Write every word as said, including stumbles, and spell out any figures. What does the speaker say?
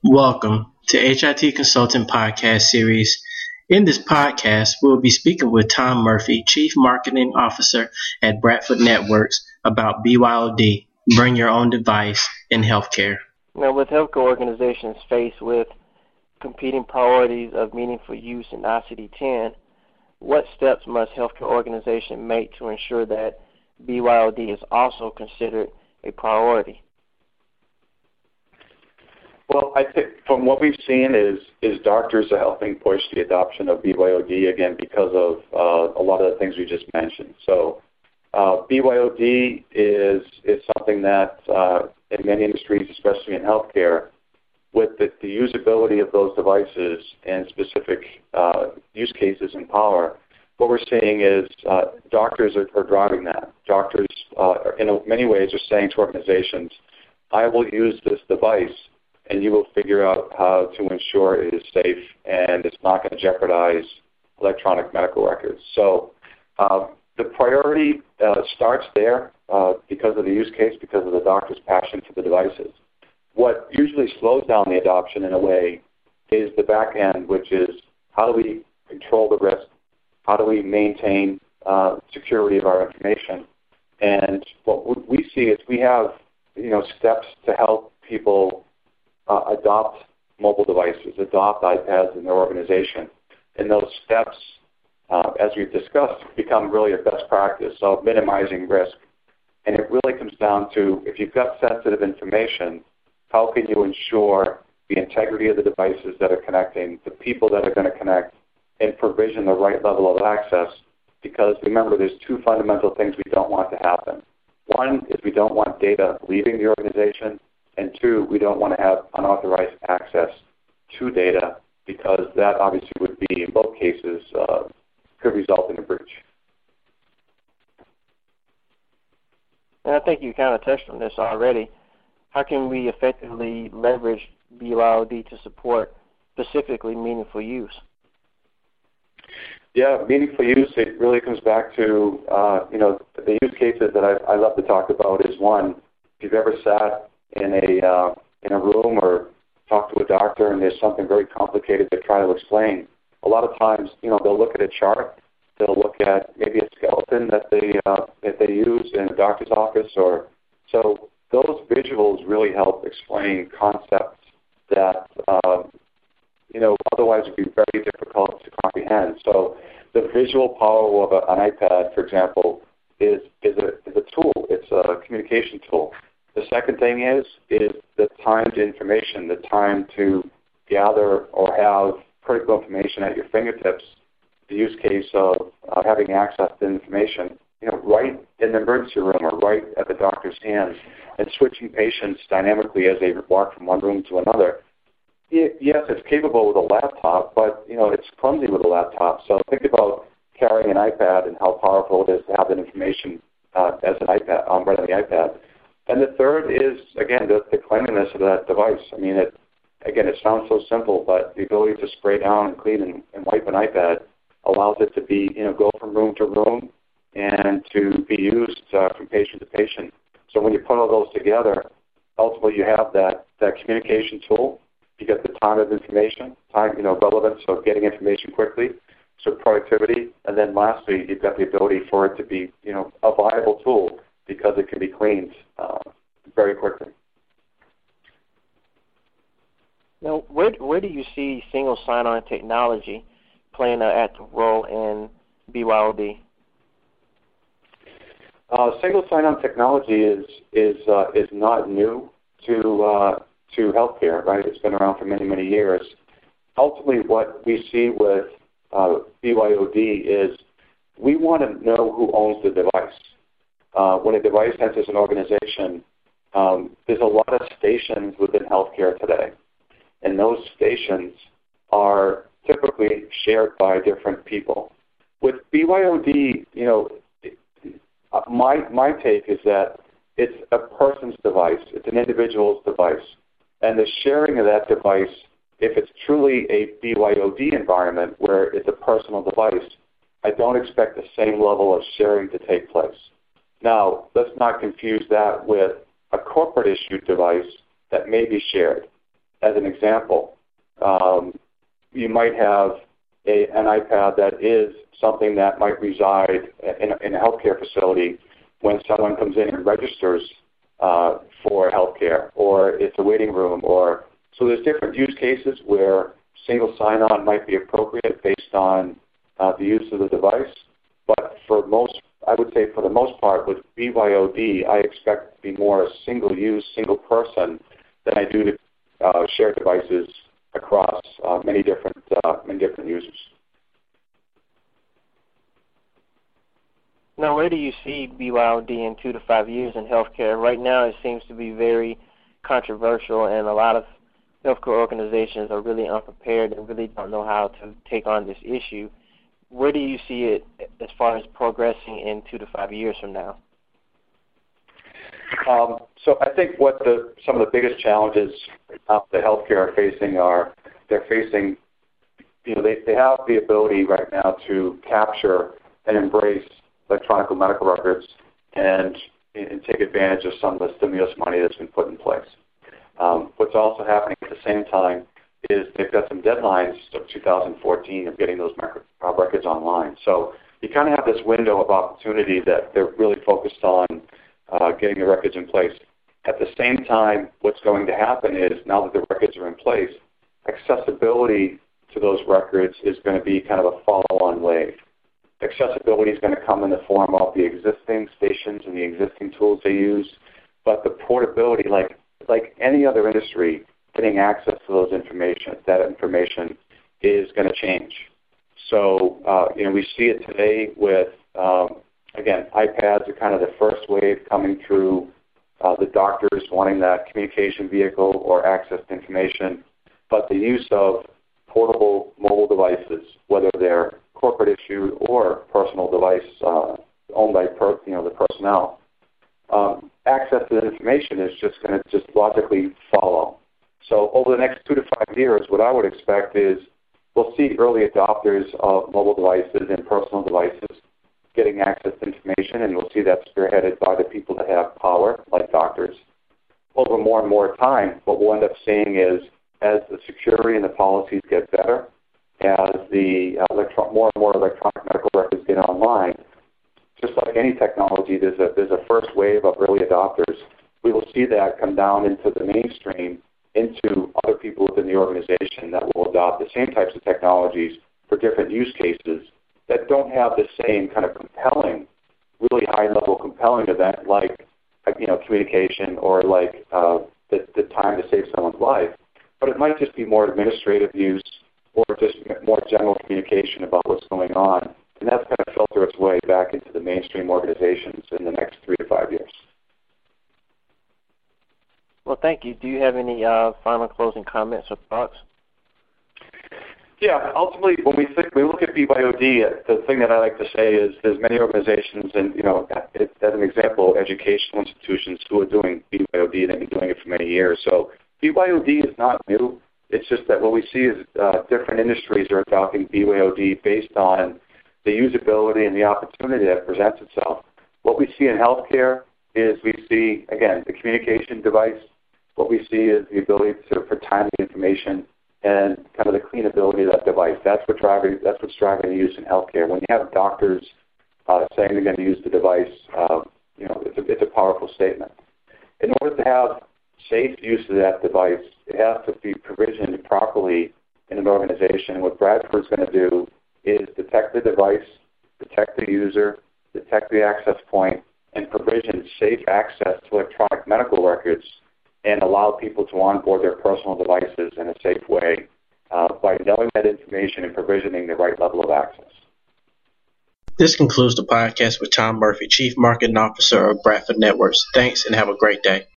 Welcome to H I T Consultant Podcast Series. In this podcast, we'll be speaking with Tom Murphy, Chief Marketing Officer at Bradford Networks, about B Y O D, Bring Your Own Device in Healthcare. Now, with healthcare organizations faced with competing priorities of meaningful use in I C D ten, what steps must healthcare organizations make to ensure that B Y O D is also considered a priority? Well, I think from what we've seen is is doctors are helping push the adoption of B Y O D, again, because of uh, a lot of the things we just mentioned. So uh, B Y O D is is something that uh, in many industries, especially in healthcare, with the, the usability of those devices and specific uh, use cases in power, what we're seeing is uh, doctors are, are driving that. Doctors, uh, in many ways, are saying to organizations, I will use this device, and you will figure out how to ensure it is safe and it's not going to jeopardize electronic medical records. So uh, the priority uh, starts there uh, because of the use case, because of the doctor's passion for the devices. What usually slows down the adoption in a way is the back end, which is how do we control the risk? How do we maintain uh, security of our information? And what we see is we have, you know, steps to help people Uh, adopt mobile devices, adopt iPads in their organization. And those steps, uh, as we've discussed, become really a best practice of minimizing risk. And it really comes down to, if you've got sensitive information, how can you ensure the integrity of the devices that are connecting, the people that are going to connect, and provision the right level of access? Because remember, there's two fundamental things we don't want to happen. One is we don't want data leaving the organization. And two, we don't want to have unauthorized access to data, because that obviously would be, in both cases, uh, could result in a breach. And I think you kind of touched on this already. How can we effectively leverage B Y O D to support specifically meaningful use? Yeah, meaningful use, it really comes back to, uh, you know, the use cases that I, I love to talk about is, one, if you've ever sat in a uh, in a room or talk to a doctor and there's something very complicated to try to explain, a lot of times, you know, they'll look at a chart, they'll look at maybe a skeleton that they uh, that they use in a doctor's office, or so those visuals really help explain concepts that uh, you know otherwise would be very difficult to comprehend. So the visual power of a, an iPad, for example, is is a is a tool. It's a communication tool. The second thing is is the time to information, the time to gather or have critical information at your fingertips. The use case of uh, having access to information, you know, right in the emergency room or right at the doctor's hands, and switching patients dynamically as they walk from one room to another. It, yes, it's capable with a laptop, but you know it's clumsy with a laptop. So think about carrying an iPad and how powerful it is to have that information uh, as an iPad, um, right on the iPad. And the third is, again, the, the cleanliness of that device. I mean, it, again, it sounds so simple, but the ability to spray down and clean and, and wipe an iPad allows it to be, you know, go from room to room and to be used uh, from patient to patient. So when you put all those together, ultimately you have that, that communication tool. You get the time of information, time, you know, relevance of getting information quickly, so productivity. And then lastly, you've got the ability for it to be, you know, a viable tool, because it can be cleaned uh, very quickly. Now, where where do you see single sign-on technology playing an active role in B Y O D? Uh, single sign-on technology is is uh, is not new to uh, to healthcare, right? It's been around for many many years. Ultimately, what we see with uh, B Y O D is we want to know who owns the device. Uh, when a device enters an organization, um, there's a lot of stations within healthcare today, and those stations are typically shared by different people. With B Y O D, you know, my my take is that it's a person's device, it's an individual's device, and the sharing of that device, if it's truly a B Y O D environment where it's a personal device, I don't expect the same level of sharing to take place. Now, let's not confuse that with a corporate issued device that may be shared. as an example, um, you might have a, an iPad that is something that might reside in a, in a healthcare facility when someone comes in and registers uh, for healthcare, or it's a waiting room, or so there's different use cases where single sign-on might be appropriate based on uh, the use of the device. But for most, I would say for the most part, with B Y O D, I expect to be more a single-use, single person than I do to uh, share devices across uh, many different uh, many different users. Now, where do you see B Y O D in two to five years in healthcare? Right now, it seems to be very controversial, and a lot of healthcare organizations are really unprepared and really don't know how to take on this issue. Where do you see it as far as progressing in two to five years from now? Um, so I think what the some of the biggest challenges uh, that healthcare are facing are they're facing, you know, they, they have the ability right now to capture and embrace electronic medical records and, and take advantage of some of the stimulus money that's been put in place. Um, what's also happening at the same time is they've got some deadlines of two thousand fourteen of getting those uh, records online. So you kind of have this window of opportunity that they're really focused on uh, getting the records in place. At the same time, what's going to happen is now that the records are in place, accessibility to those records is going to be kind of a follow-on wave. Accessibility is going to come in the form of the existing stations and the existing tools they use, but the portability, like like any other industry, getting access to those information, that information is going to change. So, uh, you know, we see it today with, um, again, iPads are kind of the first wave coming through uh, the doctors wanting that communication vehicle or access to information, but the use of portable mobile devices, whether they're corporate issued or personal device uh, owned by per, you know the personnel, um, access to the information is just going to just logically follow. So over the next two to five years, what I would expect is we'll see early adopters of mobile devices and personal devices getting access to information, and we'll see that spearheaded by the people that have power, like doctors. Over more and more time, what we'll end up seeing is as the security and the policies get better, as the uh, electro- more and more electronic medical records get online, just like any technology, there's a, there's a first wave of early adopters. We will see that come down into the mainstream, into other people within the organization that will adopt the same types of technologies for different use cases that don't have the same kind of compelling, really high-level compelling event like, you know, communication or like uh, the, the time to save someone's life. But it might just be more administrative use or just more general communication about what's going on. And that's going to filter its way back into the mainstream organizations in the next three to five years. Well, thank you. Do you have any uh, final closing comments or thoughts? Yeah, ultimately, when we think, we look at B Y O D, the thing that I like to say is there's many organizations, and you know, as an example, educational institutions who are doing B Y O D and have been doing it for many years. So B Y O D is not new. It's just that what we see is uh, different industries are adopting B Y O D based on the usability and the opportunity that presents itself. What we see in healthcare is we see, again, the communication device. What we see is the ability to, for timely information and kind of the cleanability of that device. That's what driving. That's what's driving the use in healthcare. When you have doctors uh, saying they're going to use the device, uh, you know, it's a, it's a powerful statement. In order to have safe use of that device, it has to be provisioned properly in an organization. What Bradford's going to do is detect the device, detect the user, detect the access point, and provision safe access to electronic medical records and allow people to onboard their personal devices in a safe way uh, by knowing that information and provisioning the right level of access. This concludes the podcast with Tom Murphy, Chief Marketing Officer of Bradford Networks. Thanks and have a great day.